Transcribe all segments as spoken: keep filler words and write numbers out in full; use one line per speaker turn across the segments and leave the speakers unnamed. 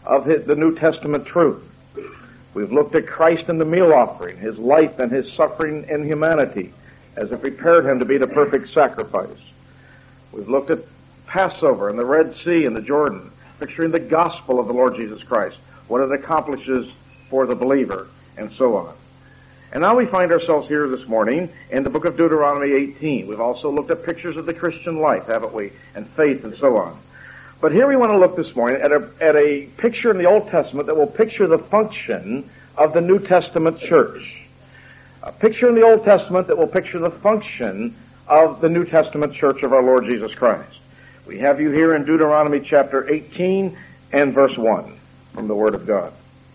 of his, the New Testament truth. We've looked at Christ and the meal offering, his life and his suffering in humanity, as it prepared him to be the perfect sacrifice. We've looked at Passover and the Red Sea and the Jordan, picturing the gospel of the Lord Jesus Christ, what it accomplishes for the believer, and so on. And now we find ourselves here this morning in the book of Deuteronomy eighteen. We've also looked at pictures of the Christian life, haven't we, and faith and so on. But here we want to look this morning at a, at a picture in the Old Testament that will picture the function of the New Testament church. A picture in the Old Testament that will picture the function of the New Testament church of our Lord Jesus Christ. We have you here in Deuteronomy chapter eighteen and verse one from the Word of God.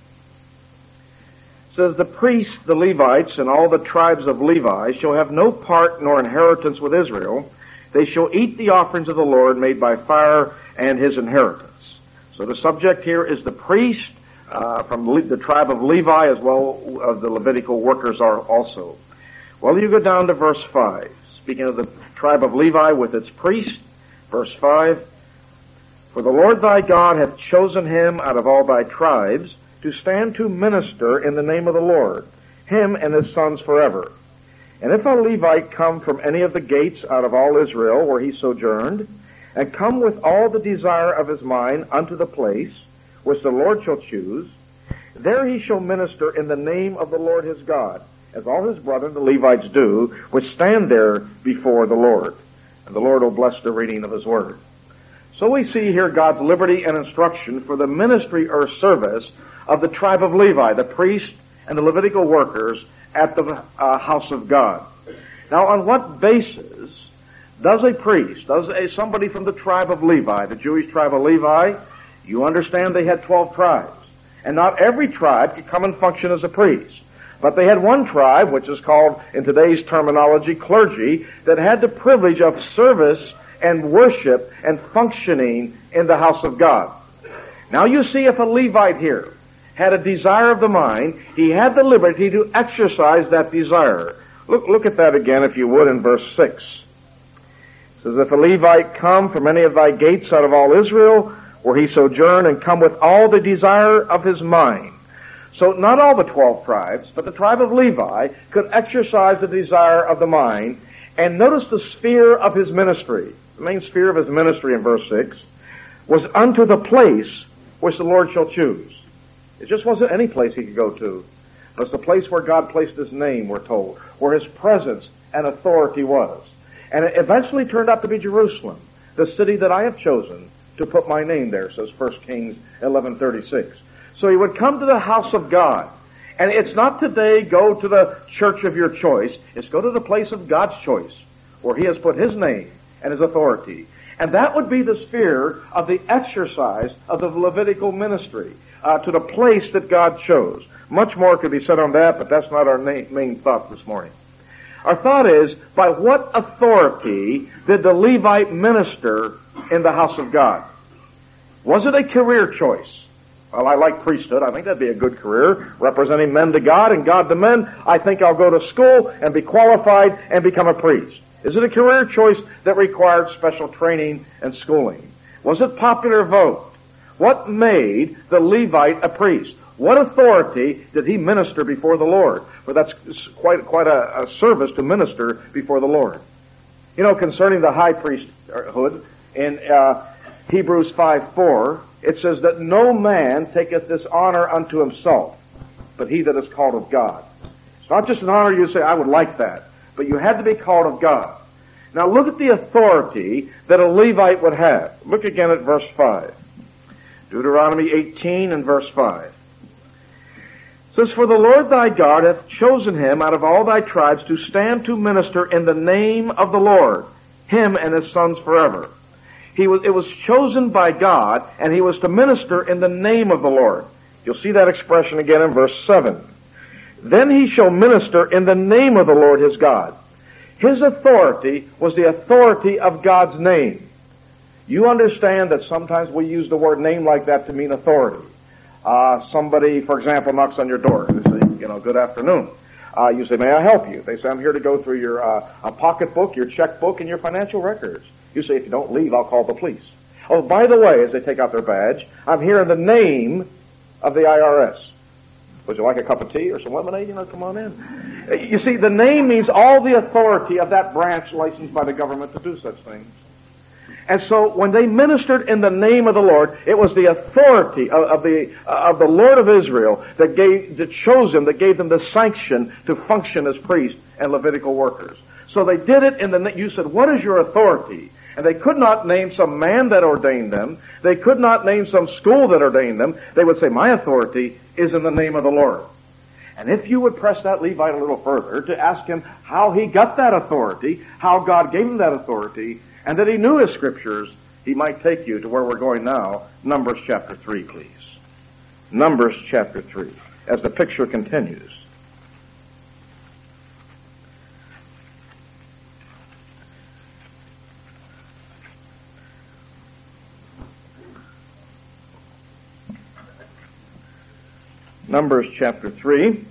It says, "The priests, the Levites, and all the tribes of Levi shall have no part nor inheritance with Israel. They shall eat the offerings of the Lord made by fire and his inheritance." So the subject here is the priest uh, from the tribe of Levi, as well as the Levitical workers are also. Well, you go down to verse five. Speaking of the tribe of Levi with its priest, verse five, "For the Lord thy God hath chosen him out of all thy tribes to stand to minister in the name of the Lord, him and his sons forever. And if a Levite come from any of the gates out of all Israel where he sojourned, and come with all the desire of his mind unto the place which the Lord shall choose, there he shall minister in the name of the Lord his God, as all his brethren, the Levites, do, which stand there before the Lord. And the Lord will bless the reading of his word." So we see here God's liberty and instruction for the ministry or service of the tribe of Levi, the priests and the Levitical workers at the uh, house of God. Now, on what basis does a priest, does a, somebody from the tribe of Levi, the Jewish tribe of Levi, you understand they had twelve tribes, and not every tribe could come and function as a priest. But they had one tribe, which is called, in today's terminology, clergy, that had the privilege of service and worship and functioning in the house of God. Now you see, if a Levite here had a desire of the mind, he had the liberty to exercise that desire. Look, look at that again, if you would, in verse six. It says, "If a Levite come from any of thy gates out of all Israel, where he sojourn, and come with all the desire of his mind." So not all the twelve tribes, but the tribe of Levi could exercise the desire of the mind. And notice the sphere of his ministry. The main sphere of his ministry in verse six was unto the place which the Lord shall choose. It just wasn't any place he could go to. But it's the place where God placed his name, we're told, where his presence and authority was. And it eventually turned out to be Jerusalem, the city that I have chosen to put my name there, says First Kings eleven thirty-six. So he would come to the house of God. And it's not today go to the church of your choice. It's go to the place of God's choice, where he has put his name and his authority. And that would be the sphere of the exercise of the Levitical ministry, uh, to the place that God chose. Much more could be said on that, but that's not our na- main thought this morning. Our thought is, by what authority did the Levite minister in the house of God? Was it a career choice? Well, I like priesthood. I think that'd be a good career, representing men to God and God to men. I think I'll go to school and be qualified and become a priest. Is it a career choice that required special training and schooling? Was it popular vote? What made the Levite a priest? What authority did he minister before the Lord? For that's quite quite a, a service to minister before the Lord. You know, concerning the high priesthood, in uh, Hebrews five four, it says that no man taketh this honor unto himself, but he that is called of God. It's not just an honor you say, I would like that, but you had to be called of God. Now look at the authority that a Levite would have. Look again at verse five. Deuteronomy eighteen and verse five. It says, "For the Lord thy God hath chosen him out of all thy tribes to stand to minister in the name of the Lord, him and his sons forever." He was, it was chosen by God, and he was to minister in the name of the Lord. You'll see that expression again in verse seven. "Then he shall minister in the name of the Lord his God." His authority was the authority of God's name. You understand that sometimes we use the word name like that to mean authority. Uh, somebody, for example, knocks on your door. They say, you know, good afternoon. Uh, you say, may I help you? They say, I'm here to go through your uh, a pocketbook, your checkbook, and your financial records. You say, if you don't leave, I'll call the police. Oh, by the way, as they take out their badge, I'm here in the name of the I R S. Would you like a cup of tea or some lemonade? You know, come on in. You see, the name means all the authority of that branch licensed by the government to do such things. And so when they ministered in the name of the Lord, it was the authority of, of the uh, of the Lord of Israel that gave that chose them, that gave them the sanction to function as priests and Levitical workers. So they did it in the. You said, "What is your authority?" And they could not name some man that ordained them. They could not name some school that ordained them. They would say, "My authority is in the name of the Lord." And if you would press that Levite a little further to ask him how he got that authority, how God gave him that authority, and that he knew his scriptures, he might take you to where we're going now. Numbers chapter three, please. Numbers chapter three, as the picture continues. Numbers chapter three.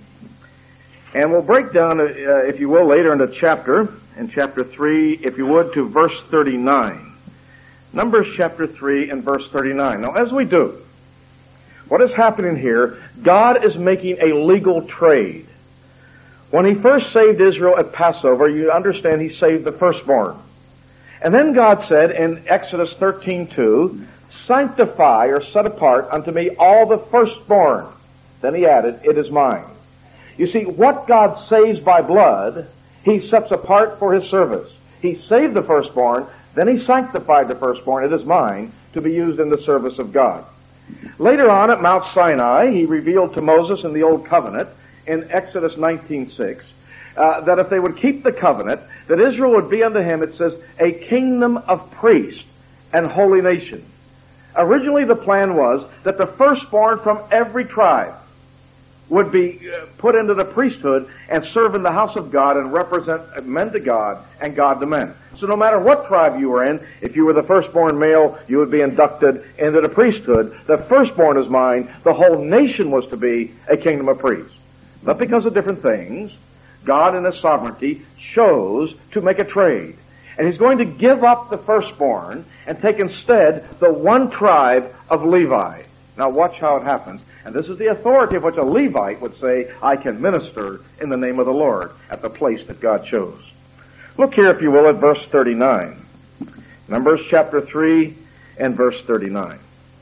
And we'll break down, uh, if you will, later into chapter, in chapter three, if you would, to verse thirty-nine. Numbers chapter three and verse thirty-nine. Now, as we do, what is happening here, God is making a legal trade. When he first saved Israel at Passover, you understand he saved the firstborn. And then God said in Exodus thirteen two, "Sanctify," or set apart, "unto me all the firstborn." Then he added, "It is mine." You see, what God saves by blood, he sets apart for his service. He saved the firstborn, then he sanctified the firstborn, "It is mine," to be used in the service of God. Later on at Mount Sinai, he revealed to Moses in the Old Covenant, in Exodus nineteen six, uh, that if they would keep the covenant, that Israel would be unto him, it says, a kingdom of priests and holy nation. Originally the plan was that the firstborn from every tribe would be uh, put into the priesthood and serve in the house of God and represent men to God and God to men. So no matter what tribe you were in, if you were the firstborn male, you would be inducted into the priesthood. The firstborn is mine. The whole nation was to be a kingdom of priests. But because of different things, God in his sovereignty chose to make a trade. And he's going to give up the firstborn and take instead the one tribe of Levi. Now watch how it happens. And this is the authority of which a Levite would say, "I can minister in the name of the Lord at the place that God chose." Look here, if you will, at verse thirty-nine. Numbers chapter three and verse thirty-nine.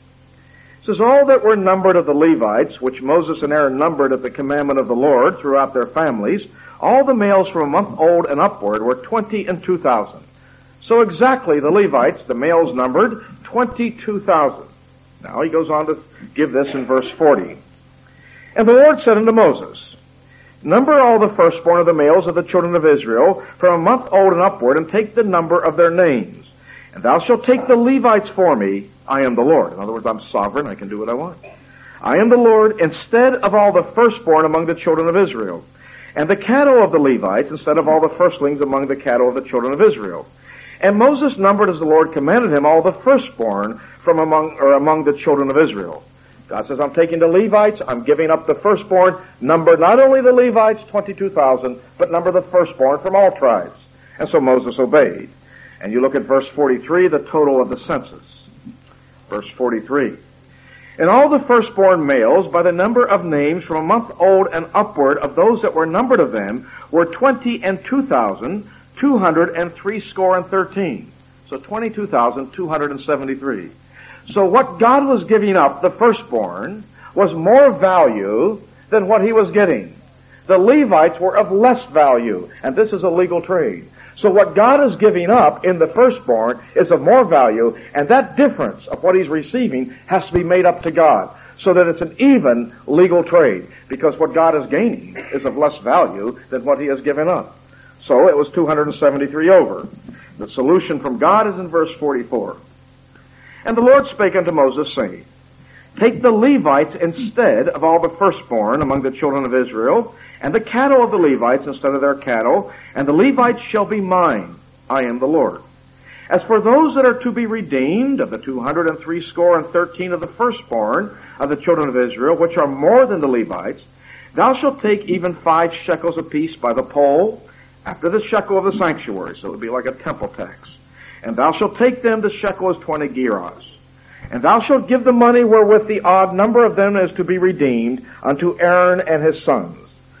It says, "All that were numbered of the Levites, which Moses and Aaron numbered at the commandment of the Lord throughout their families, all the males from a month old and upward were twenty and two thousand. So exactly the Levites, the males numbered, twenty-two thousand. Now he goes on to give this in verse forty. "And the Lord said unto Moses, Number all the firstborn of the males of the children of Israel from a month old and upward, and take the number of their names. And thou shalt take the Levites for me. I am the Lord." In other words, I'm sovereign. I can do what I want. "I am the Lord instead of all the firstborn among the children of Israel. And the cattle of the Levites instead of all the firstlings among the cattle of the children of Israel. And Moses numbered as the Lord commanded him all the firstborn from among, or among the children of Israel." God says, I'm taking the Levites, I'm giving up the firstborn. Number not only the Levites, twenty-two thousand, but number the firstborn from all tribes. And so Moses obeyed. And you look at verse forty-three, the total of the census. Verse forty-three. "And all the firstborn males, by the number of names from a month old and upward of those that were numbered of them, were twenty and two thousand, two hundred and three score and thirteen." So twenty-two thousand, two hundred and seventy-three. So what God was giving up, the firstborn, was more value than what he was getting. The Levites were of less value, and this is a legal trade. So what God is giving up in the firstborn is of more value, and that difference of what he's receiving has to be made up to God, so that it's an even legal trade, because what God is gaining is of less value than what he has given up. So it was two hundred seventy-three over. The solution from God is in verse forty-four. "And the Lord spake unto Moses, saying, Take the Levites instead of all the firstborn among the children of Israel, and the cattle of the Levites instead of their cattle, and the Levites shall be mine. I am the Lord. As for those that are to be redeemed, of the two hundred and three score and thirteen of the firstborn of the children of Israel, which are more than the Levites, thou shalt take even five shekels apiece by the poll, after the shekel of the sanctuary." So it would be like a temple tax. "And thou shalt take them, the shekel is twenty gerahs. And thou shalt give the money wherewith the odd number of them is to be redeemed unto Aaron and his sons.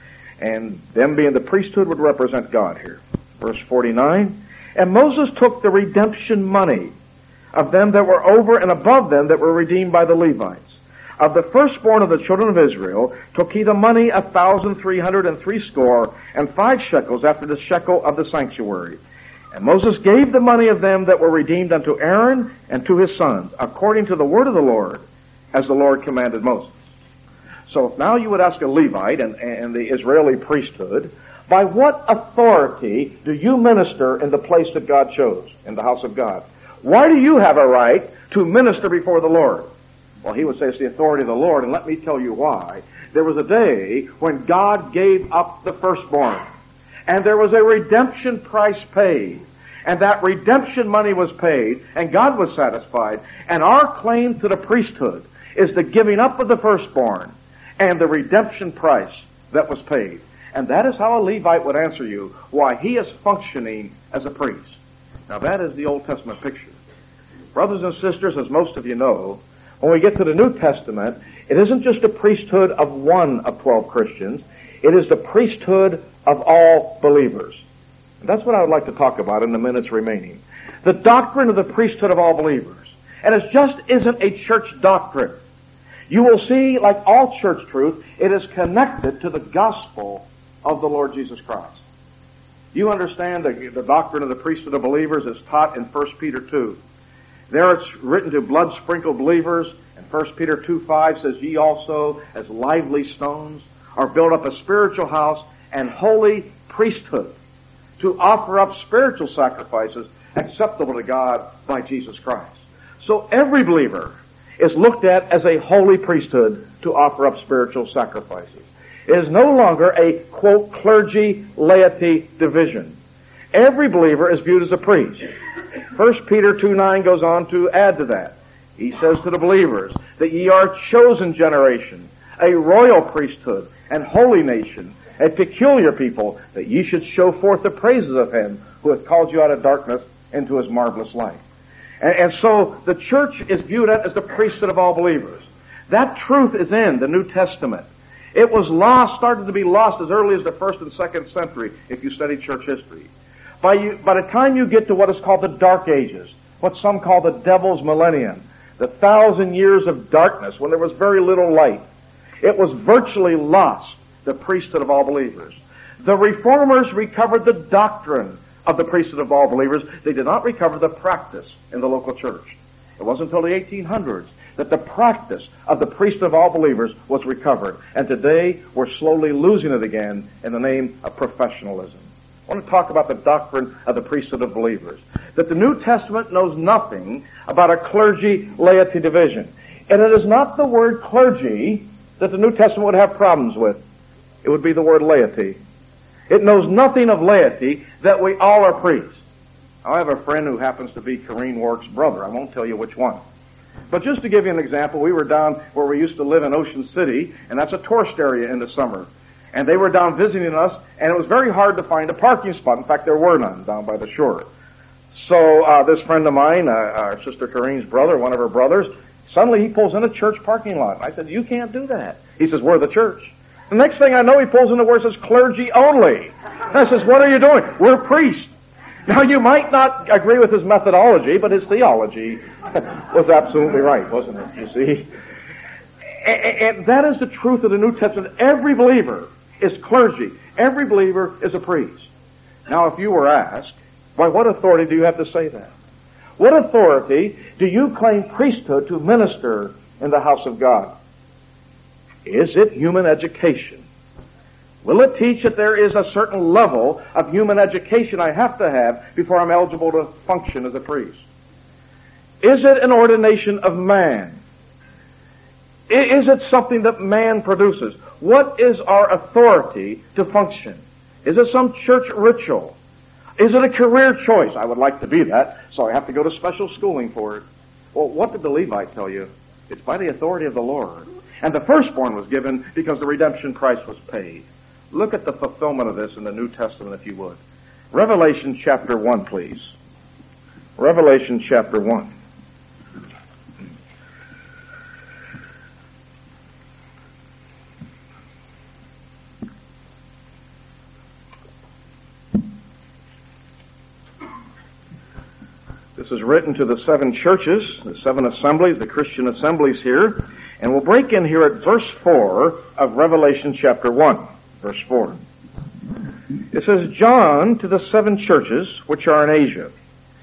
And them being the priesthood would represent God here. Verse forty-nine, and Moses took the redemption money of them that were over and above them that were redeemed by the Levites. Of the firstborn of the children of Israel took he the money a thousand three hundred and threescore and five shekels after the shekel of the sanctuary. And Moses gave the money of them that were redeemed unto Aaron and to his sons, according to the word of the Lord, as the Lord commanded Moses. So if now you would ask a Levite and, and the Israeli priesthood, by what authority do you minister in the place that God chose, in the house of God? Why do you have a right to minister before the Lord? Well, he would say it's the authority of the Lord, and let me tell you why. There was a day when God gave up the firstborn, and there was a redemption price paid, and that redemption money was paid, and God was satisfied, and our claim to the priesthood is the giving up of the firstborn and the redemption price that was paid. And that is how a Levite would answer you, why he is functioning as a priest. Now that is the Old Testament picture. Brothers and sisters, as most of you know, when we get to the New Testament, it isn't just a priesthood of one of twelve Christians. It is the priesthood of all believers. And that's what I would like to talk about in the minutes remaining. The doctrine of the priesthood of all believers. And it just isn't a church doctrine. You will see, like all church truth, it is connected to the gospel of the Lord Jesus Christ. You understand the, the doctrine of the priesthood of believers is taught in First Peter two. There it's written to blood-sprinkled believers, and First Peter two five says, ye also, as lively stones, are built up a spiritual house and holy priesthood to offer up spiritual sacrifices acceptable to God by Jesus Christ. So every believer is looked at as a holy priesthood to offer up spiritual sacrifices. It is no longer a, quote, clergy-laity division. Every believer is viewed as a priest. First Peter two nine goes on to add to that. He says to the believers that ye are a chosen generation, a royal priesthood, and holy nation, a peculiar people, that ye should show forth the praises of him who hath called you out of darkness into his marvelous light. And, and so the church is viewed as the priesthood of all believers. That truth is in the New Testament. It was lost, started to be lost as early as the first and second century, if you study church history. By, you, by the time you get to what is called the Dark Ages, what some call the Devil's Millennium, the thousand years of darkness, when there was very little light, it was virtually lost, the priesthood of all believers. The Reformers recovered the doctrine of the priesthood of all believers. They did not recover the practice in the local church. It wasn't until the eighteen hundreds that the practice of the priesthood of all believers was recovered. And today, we're slowly losing it again in the name of professionalism. I want to talk about the doctrine of the priesthood of believers. That the New Testament knows nothing about a clergy-laity division. And it is not the word clergy that the New Testament would have problems with. It would be the word laity. It knows nothing of laity, that we all are priests. I have a friend who happens to be Corrine Warwick's brother. I won't tell you which one. But just to give you an example, we were down where we used to live in Ocean City, and that's a tourist area in the summer. And they were down visiting us, and it was very hard to find a parking spot. In fact, there were none down by the shore. So uh, this friend of mine, uh, our sister Corrine's brother, one of her brothers, suddenly he pulls in a church parking lot. I said, you can't do that. He says, we're the church. The next thing I know, he pulls into where it says clergy only. And I says, what are you doing? We're priests. Now, you might not agree with his methodology, but his theology was absolutely right, wasn't it? You see? And, and that is the truth of the New Testament. Every believer is clergy. Every believer is a priest. Now, if you were asked, by what authority do you have to say that? What authority do you claim priesthood to minister in the house of God? Is it human education? Will it teach that there is a certain level of human education I have to have before I'm eligible to function as a priest? Is it an ordination of man? Is it something that man produces? What is our authority to function? Is it some church ritual? Is it a career choice? I would like to be that, so I have to go to special schooling for it. Well, what did the Levite tell you? It's by the authority of the Lord. And the firstborn was given because the redemption price was paid. Look at the fulfillment of this in the New Testament, if you would. Revelation chapter one, please. Revelation chapter one. This is written to the seven churches, the seven assemblies, the Christian assemblies here. And we'll break in here at verse four of Revelation chapter one. Verse four. It says, John to the seven churches which are in Asia.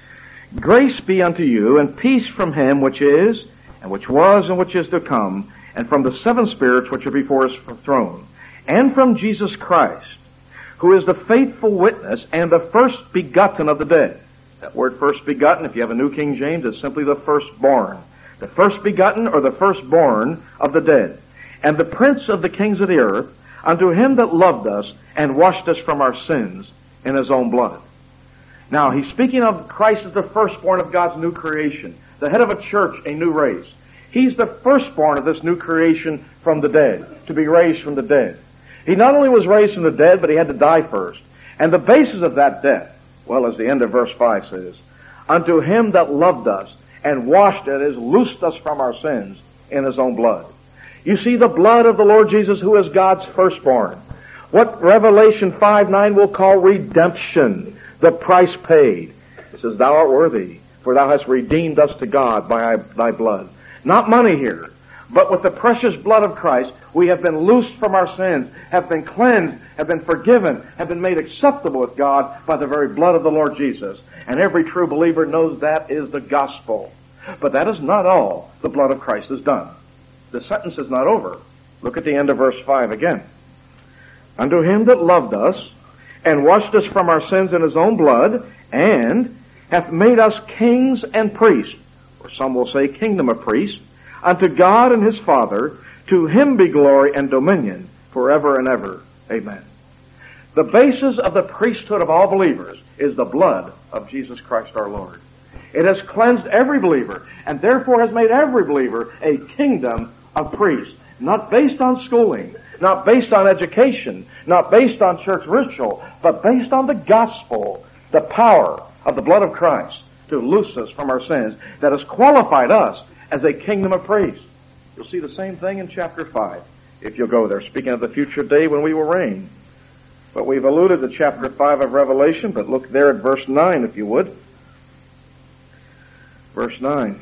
Grace be unto you, and peace from him which is, and which was, and which is to come, and from the seven spirits which are before his throne, and from Jesus Christ, who is the faithful witness and the first begotten of the dead. That word first begotten, if you have a New King James, is simply the firstborn. The first begotten or the firstborn of the dead. And the prince of the kings of the earth, unto him that loved us and washed us from our sins in his own blood. Now, he's speaking of Christ as the firstborn of God's new creation, the head of a church, a new race. He's the firstborn of this new creation from the dead, to be raised from the dead. He not only was raised from the dead, but he had to die first. And the basis of that death, well, as the end of verse five says, unto him that loved us and washed, that is, loosed us from our sins in his own blood. You see, the blood of the Lord Jesus, who is God's firstborn. What Revelation five nine will call redemption. The price paid. It says, thou art worthy, for thou hast redeemed us to God by thy blood. Not money here, but with the precious blood of Christ, we have been loosed from our sins, have been cleansed, have been forgiven, have been made acceptable with God by the very blood of the Lord Jesus. And every true believer knows that is the gospel. But that is not all the blood of Christ has done. The sentence is not over. Look at the end of verse five again. Unto him that loved us, and washed us from our sins in his own blood, and hath made us kings and priests, or some will say kingdom of priests, unto God and his Father, to him be glory and dominion forever and ever. Amen. The basis of the priesthood of all believers is the blood of Jesus Christ our Lord. It has cleansed every believer, and therefore has made every believer a kingdom of priests, not based on schooling, not based on education, not based on church ritual, but based on the gospel, the power of the blood of Christ to loose us from our sins, that has qualified us as a kingdom of priests. You'll see the same thing in chapter five, if you'll go there, speaking of the future day when we will reign. But we've alluded to chapter five of Revelation, but look there at verse nine, if you would. Verse nine.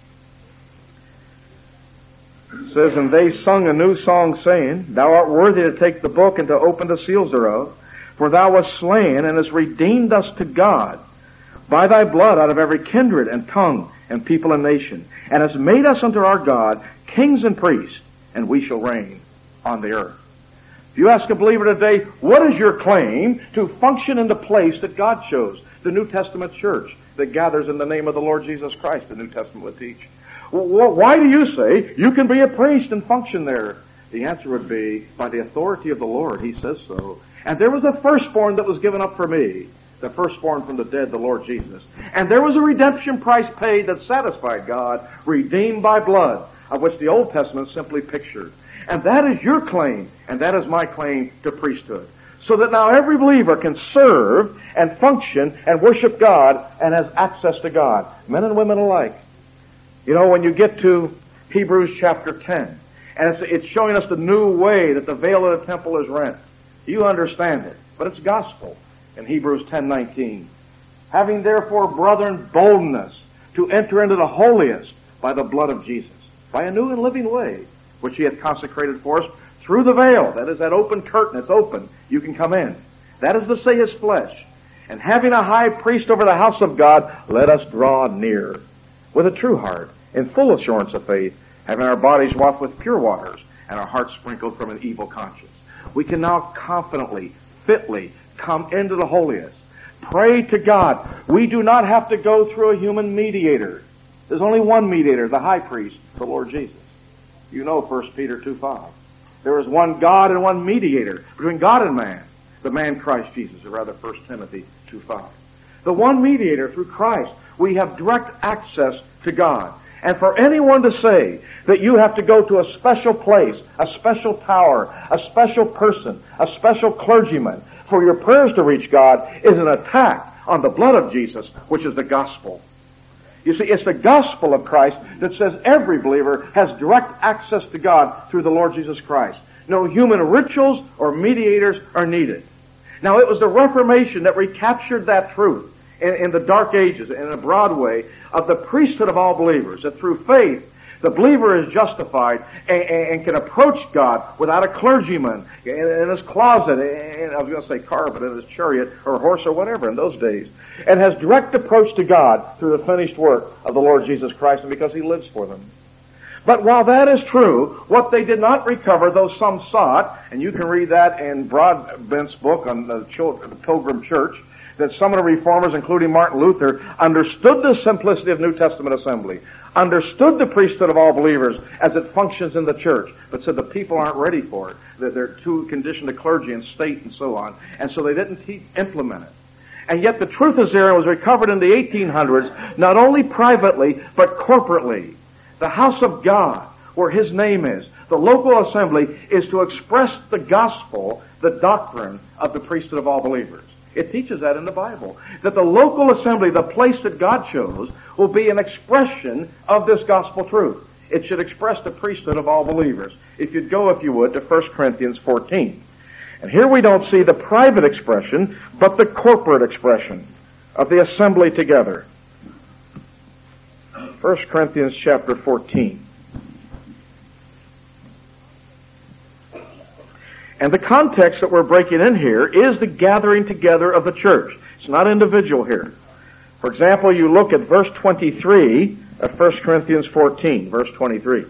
It says, and they sung a new song, saying, thou art worthy to take the book and to open the seals thereof, for thou wast slain and hast redeemed us to God by thy blood out of every kindred and tongue and people and nation, and hast made us unto our God kings and priests, and we shall reign on the earth. If you ask a believer today, what is your claim to function in the place that God chose? The New Testament church that gathers in the name of the Lord Jesus Christ, the New Testament would teach. Well, why do you say you can be a priest and function there? The answer would be, by the authority of the Lord, he says so. And there was a firstborn that was given up for me, the firstborn from the dead, the Lord Jesus. And there was a redemption price paid that satisfied God, redeemed by blood, of which the Old Testament simply pictured. And that is your claim, and that is my claim to priesthood. So that now every believer can serve and function and worship God and has access to God, men and women alike. You know, when you get to Hebrews chapter ten, and it's, it's showing us the new way that the veil of the temple is rent, you understand it, but it's gospel in Hebrews ten nineteen. Having therefore, brethren, boldness to enter into the holiest by the blood of Jesus, by a new and living way, which he hath consecrated for us through the veil. That is that open curtain. It's open. You can come in. That is to say, his flesh. And having a high priest over the house of God, let us draw near with a true heart, in full assurance of faith, having our bodies washed with pure waters, and our hearts sprinkled from an evil conscience. We can now confidently, fitly come into the holiest. Pray to God. We do not have to go through a human mediator. There's only one mediator, the high priest, the Lord Jesus. You know First Peter two five. There is one God and one mediator between God and man, the man Christ Jesus, or rather First Timothy two five. The one mediator through Christ, we have direct access to God. And for anyone to say that you have to go to a special place, a special tower, a special person, a special clergyman for your prayers to reach God is an attack on the blood of Jesus, which is the gospel. You see, it's the gospel of Christ that says every believer has direct access to God through the Lord Jesus Christ. No human rituals or mediators are needed. Now, it was the Reformation that recaptured that truth in, in the dark ages, in a broad way, of the priesthood of all believers, that through faith, the believer is justified and, and can approach God without a clergyman in, in his closet, in, I was going to say car, but in his chariot or horse or whatever in those days, and has direct approach to God through the finished work of the Lord Jesus Christ and because He lives for them. But while that is true, what they did not recover, though some sought, and you can read that in Broadbent's book on the Pilgrim Church, that some of the reformers, including Martin Luther, understood the simplicity of New Testament assembly, understood the priesthood of all believers as it functions in the church, but said the people aren't ready for it, that they're too conditioned to clergy and state and so on, and so they didn't te- implement it. And yet the truth is there and was recovered in the eighteen hundreds, not only privately, but corporately. The house of God, where His name is, the local assembly, is to express the gospel, the doctrine of the priesthood of all believers. It teaches that in the Bible. That the local assembly, the place that God chose, will be an expression of this gospel truth. It should express the priesthood of all believers. If you'd go, if you would, to First Corinthians fourteen. And here we don't see the private expression, but the corporate expression of the assembly together. First Corinthians chapter fourteen. And the context that we're breaking in here is the gathering together of the church. It's not individual here. For example, you look at verse twenty-three of First Corinthians fourteen, verse twenty-three.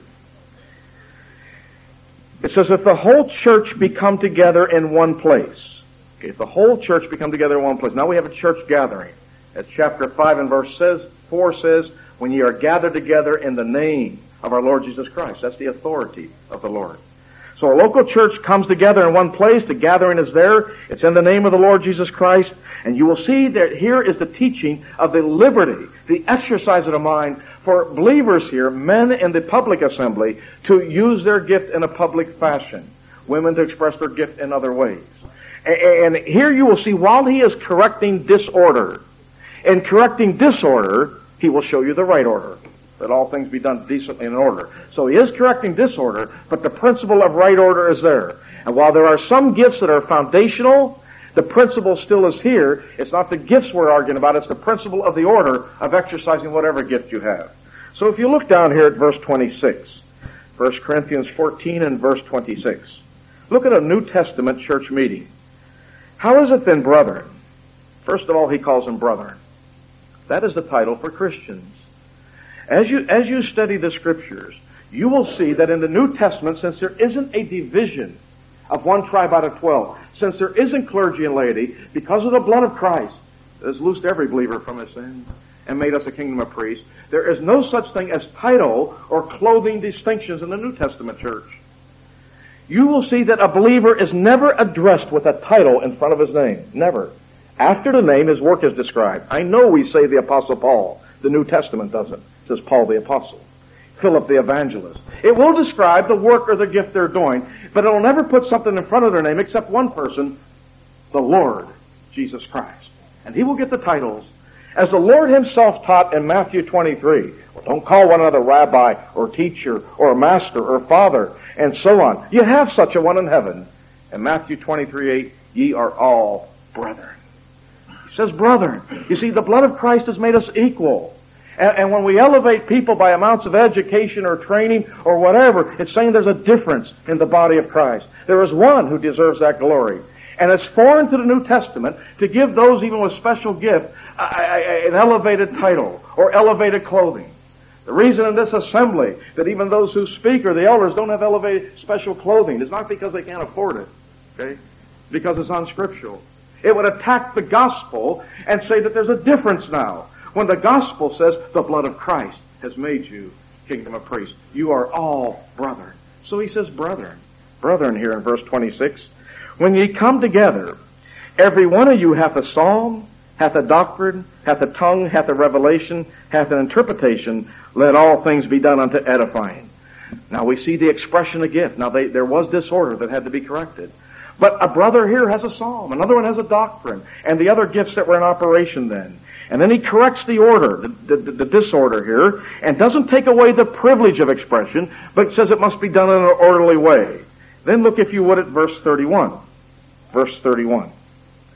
It says, if the whole church be come together in one place. Okay, if the whole church be come together in one place. Now we have a church gathering. As chapter five and verse says, four says, when ye are gathered together in the name of our Lord Jesus Christ. That's the authority of the Lord. So a local church comes together in one place. The gathering is there. It's in the name of the Lord Jesus Christ. And you will see that here is the teaching of the liberty, the exercise of the mind for believers here, men in the public assembly, to use their gift in a public fashion. Women to express their gift in other ways. And here you will see, while he is correcting disorder, in correcting disorder, he will show you the right order. That all things be done decently in order. So he is correcting disorder, but the principle of right order is there. And while there are some gifts that are foundational, the principle still is here. It's not the gifts we're arguing about, it's the principle of the order of exercising whatever gift you have. So if you look down here at verse twenty-six, First Corinthians fourteen and verse twenty-six, look at a New Testament church meeting. How is it then, brethren? First of all, he calls them brethren. That is the title for Christians. As you, as you study the Scriptures, you will see that in the New Testament, since there isn't a division of one tribe out of twelve, since there isn't clergy and laity, because of the blood of Christ that has loosed every believer from his sins and made us a kingdom of priests, there is no such thing as title or clothing distinctions in the New Testament church. You will see that a believer is never addressed with a title in front of his name. Never. After the name, his work is described. I know we say the Apostle Paul. The New Testament doesn't. It says Paul the Apostle, Philip the Evangelist. It will describe the work or the gift they're doing, but it will never put something in front of their name except one person, the Lord Jesus Christ. And he will get the titles. As the Lord himself taught in Matthew twenty-three, well, don't call one another rabbi or teacher or master or father and so on. You have such a one in heaven. In Matthew twenty-three eight, ye are all brethren. He says brethren. You see, the blood of Christ has made us equal. And, and when we elevate people by amounts of education or training or whatever, it's saying there's a difference in the body of Christ. There is one who deserves that glory. And it's foreign to the New Testament to give those even with special gift a, a, an elevated title or elevated clothing. The reason in this assembly that even those who speak or the elders don't have elevated special clothing is not because they can't afford it, okay? Because it's unscriptural. It would attack the gospel and say that there's a difference now. When the gospel says the blood of Christ has made you kingdom of priests. You are all brethren. So he says brethren. Brethren here in verse twenty-six. When ye come together, every one of you hath a psalm, hath a doctrine, hath a tongue, hath a revelation, hath an interpretation. Let all things be done unto edifying. Now we see the expression of gift. Now they, there was disorder that had to be corrected. But a brother here has a psalm, another one has a doctrine, and the other gifts that were in operation then. And then he corrects the order, the, the, the disorder here, and doesn't take away the privilege of expression, but says it must be done in an orderly way. Then look, if you would, at verse thirty-one. Verse thirty-one.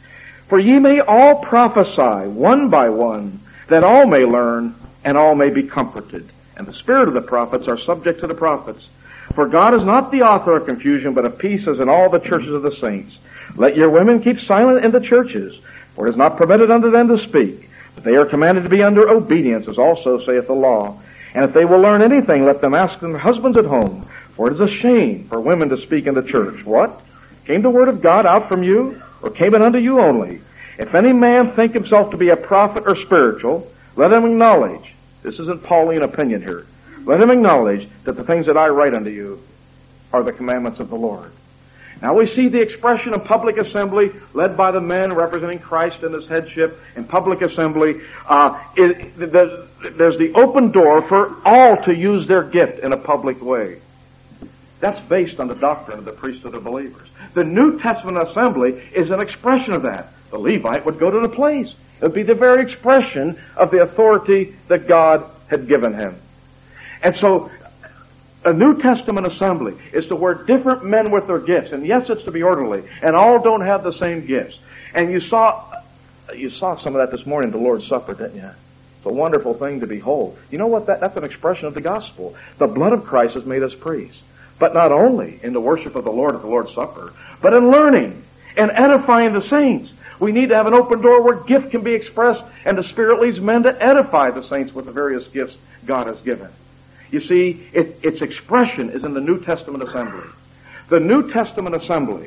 For ye may all prophesy, one by one, that all may learn, and all may be comforted. And the spirit of the prophets are subject to the prophets. For God is not the author of confusion, but of peace, as in all the churches of the saints. Let your women keep silent in the churches, for it is not permitted unto them to speak, but they are commanded to be under obedience, as also saith the law. And if they will learn anything, let them ask their husbands at home, for it is a shame for women to speak in the church. What? Came the word of God out from you, or came it unto you only? If any man think himself to be a prophet or spiritual, let him acknowledge, this isn't Pauline opinion here, let him acknowledge that the things that I write unto you are the commandments of the Lord. Now we see the expression in public assembly, led by the men representing Christ in his headship. In public assembly, uh, it, there's, there's the open door for all to use their gift in a public way. That's based on the doctrine of the priesthood of believers. The New Testament assembly is an expression of that. The Levite would go to the place. It would be the very expression of the authority that God had given him. And so, a New Testament assembly is to where different men with their gifts, and yes, it's to be orderly, and all don't have the same gifts. And you saw, you saw some of that this morning at the Lord's Supper, didn't you? It's a wonderful thing to behold. You know what? That, that's an expression of the gospel. The blood of Christ has made us priests. But not only in the worship of the Lord at the Lord's Supper, but in learning and edifying the saints. We need to have an open door where gift can be expressed, and the Spirit leads men to edify the saints with the various gifts God has given. You see, it, its expression is in the New Testament assembly. The New Testament assembly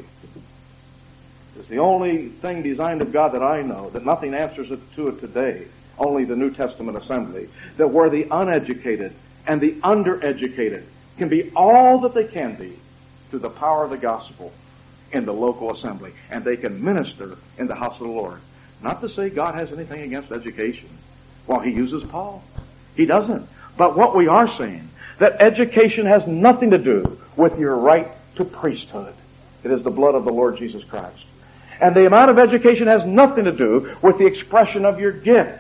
is the only thing designed of God that I know, that nothing answers it to it today, only the New Testament assembly, that where the uneducated and the undereducated can be all that they can be through the power of the gospel in the local assembly, and they can minister in the house of the Lord. Not to say God has anything against education. Well, he uses Paul. He doesn't. But what we are saying, that education has nothing to do with your right to priesthood. It is the blood of the Lord Jesus Christ. And the amount of education has nothing to do with the expression of your gift.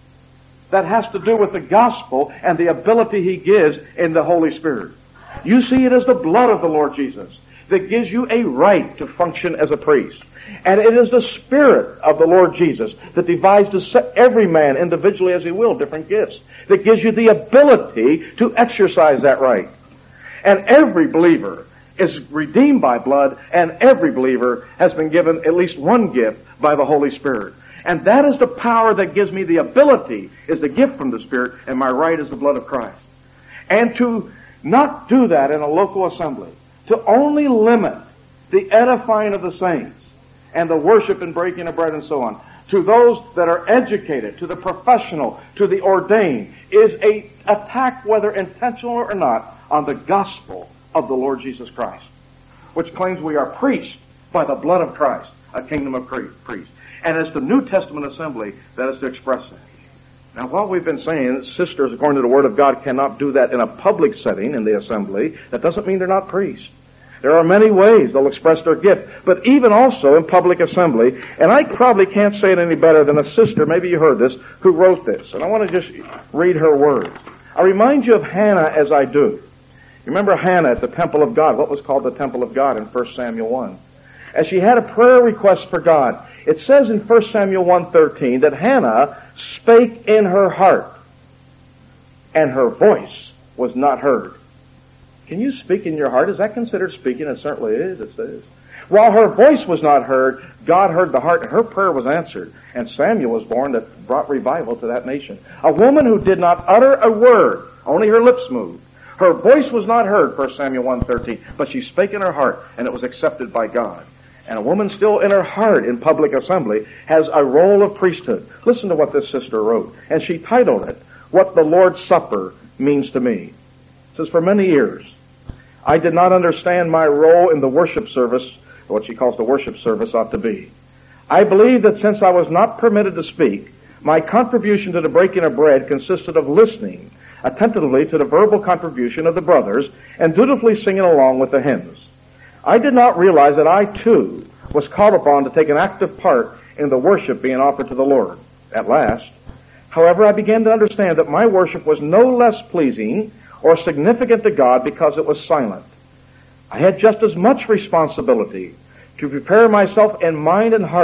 That has to do with the gospel and the ability he gives in the Holy Spirit. You see, it is the blood of the Lord Jesus that gives you a right to function as a priest. And it is the Spirit of the Lord Jesus that divides to set every man individually as he will different gifts, that gives you the ability to exercise that right. And every believer is redeemed by blood, and every believer has been given at least one gift by the Holy Spirit. And that is the power that gives me the ability, is the gift from the Spirit, and my right is the blood of Christ. And to not do that in a local assembly, to only limit the edifying of the saints and the worship and breaking of bread and so on to those that are educated, to the professional, to the ordained, is a attack, whether intentional or not, on the gospel of the Lord Jesus Christ, which claims we are priests by the blood of Christ, a kingdom of priests. And it's the New Testament assembly that is to express that. Now, while we've been saying that sisters, according to the Word of God, cannot do that in a public setting in the assembly, that doesn't mean they're not priests. There are many ways they'll express their gift, but even also in public assembly, and I probably can't say it any better than a sister, maybe you heard this, who wrote this, and I want to just read her words. I remind you of Hannah as I do. You remember Hannah at the temple of God, what was called the temple of God in First Samuel one. As she had a prayer request for God, it says in First Samuel one thirteen that Hannah spake in her heart, and her voice was not heard. Can you speak in your heart? Is that considered speaking? It certainly is, it says. While her voice was not heard, God heard the heart, and her prayer was answered. And Samuel was born that brought revival to that nation. A woman who did not utter a word, only her lips moved. Her voice was not heard, First Samuel one thirteen, but she spake in her heart, and it was accepted by God. And a woman still in her heart in public assembly has a role of priesthood. Listen to what this sister wrote. And she titled it, What the Lord's Supper Means to Me. It says, for many years, I did not understand my role in the worship service, what she calls the worship service ought to be. I believe that since I was not permitted to speak, my contribution to the breaking of bread consisted of listening attentively to the verbal contribution of the brothers and dutifully singing along with the hymns. I did not realize that I, too, was called upon to take an active part in the worship being offered to the Lord at last. However, I began to understand that my worship was no less pleasing or significant to God because it was silent. I had just as much responsibility to prepare myself in mind and heart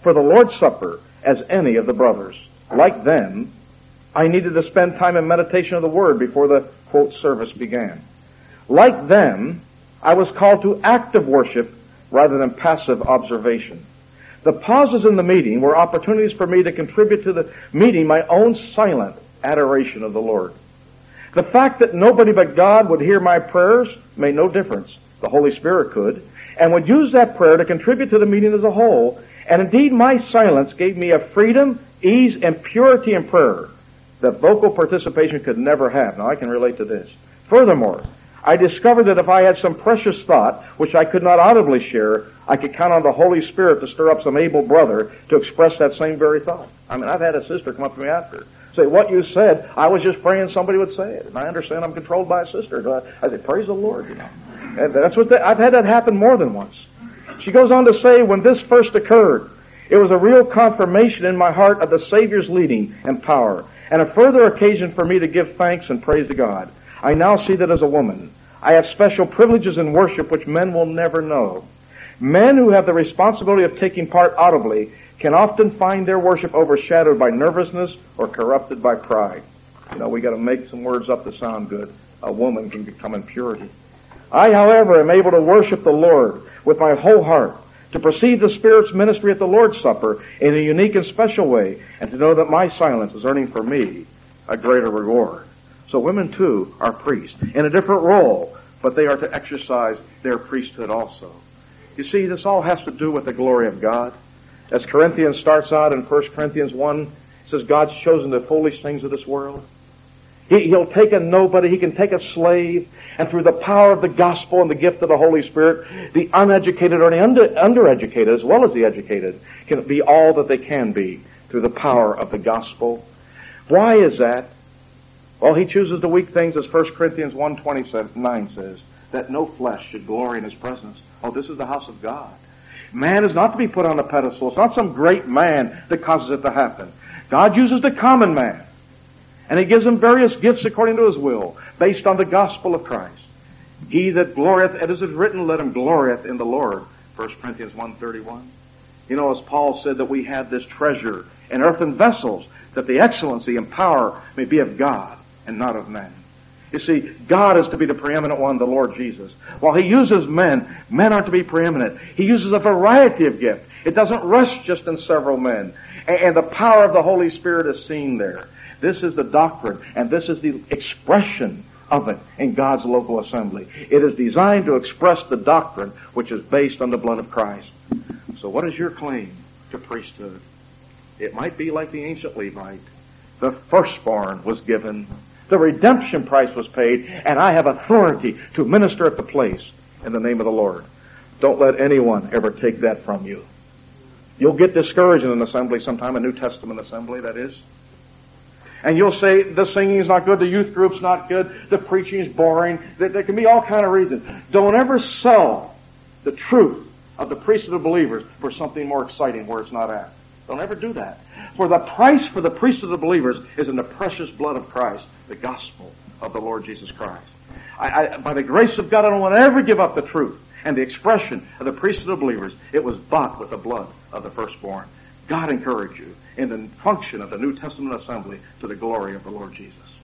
for the Lord's Supper as any of the brothers. Like them, I needed to spend time in meditation of the Word before the, quote, service began. Like them, I was called to active worship rather than passive observation. The pauses in the meeting were opportunities for me to contribute to the meeting my own silent adoration of the Lord. The fact that nobody but God would hear my prayers made no difference. The Holy Spirit could, and would use that prayer to contribute to the meeting as a whole. And indeed, my silence gave me a freedom, ease, and purity in prayer that vocal participation could never have. Now, I can relate to this. Furthermore, I discovered that if I had some precious thought, which I could not audibly share, I could count on the Holy Spirit to stir up some able brother to express that same very thought. I mean, I've had a sister come up to me after, say, what you said, I was just praying somebody would say it. And I understand I'm controlled by a sister. I said, praise the Lord, you know. And that's what the, I've had that happen more than once. She goes on to say, when this first occurred, it was a real confirmation in my heart of the Savior's leading and power, and a further occasion for me to give thanks and praise to God. I now see that as a woman, I have special privileges in worship which men will never know. Men who have the responsibility of taking part audibly can often find their worship overshadowed by nervousness or corrupted by pride. You know, we got to make some words up to sound good. A woman can become in purity. I, however, am able to worship the Lord with my whole heart, to perceive the Spirit's ministry at the Lord's Supper in a unique and special way, and to know that my silence is earning for me a greater reward. So women, too, are priests in a different role, but they are to exercise their priesthood also. You see, this all has to do with the glory of God. As Corinthians starts out in First Corinthians one, it says God's chosen the foolish things of this world. He, he'll take a nobody, he can take a slave, and through the power of the gospel and the gift of the Holy Spirit, the uneducated or the under, undereducated as well as the educated can be all that they can be through the power of the gospel. Why is that? Well, he chooses the weak things, as First Corinthians one twenty-nine says, that no flesh should glory in his presence. Oh, this is the house of God. Man is not to be put on a pedestal. It's not some great man that causes it to happen. God uses the common man, and he gives him various gifts according to his will, based on the gospel of Christ. He that glorieth, as it is written, let him glorieth in the Lord. First Corinthians one thirty-one. You know, as Paul said, that we have this treasure in earthen vessels, that the excellency and power may be of God and not of men. You see, God is to be the preeminent one, the Lord Jesus. While he uses men, men aren't to be preeminent. He uses a variety of gifts. It doesn't rest just in several men. And the power of the Holy Spirit is seen there. This is the doctrine, and this is the expression of it in God's local assembly. It is designed to express the doctrine which is based on the blood of Christ. So what is your claim to priesthood? It might be like the ancient Levite. The firstborn was given. The redemption price was paid, and I have authority to minister at the place in the name of the Lord. Don't let anyone ever take that from you. You'll get discouraged in an assembly sometime, a New Testament assembly, that is. And you'll say, the singing is not good, the youth group's not good, the preaching is boring. There, there can be all kind of reasons. Don't ever sell the truth of the priesthood of believers for something more exciting where it's not at. Don't ever do that. For the price for the priesthood of believers is in the precious blood of Christ, the gospel of the Lord Jesus Christ. I, I, by the grace of God, I don't want to ever give up the truth and the expression of the priesthood of believers. It was bought with the blood of the firstborn. God encourage you in the function of the New Testament assembly to the glory of the Lord Jesus.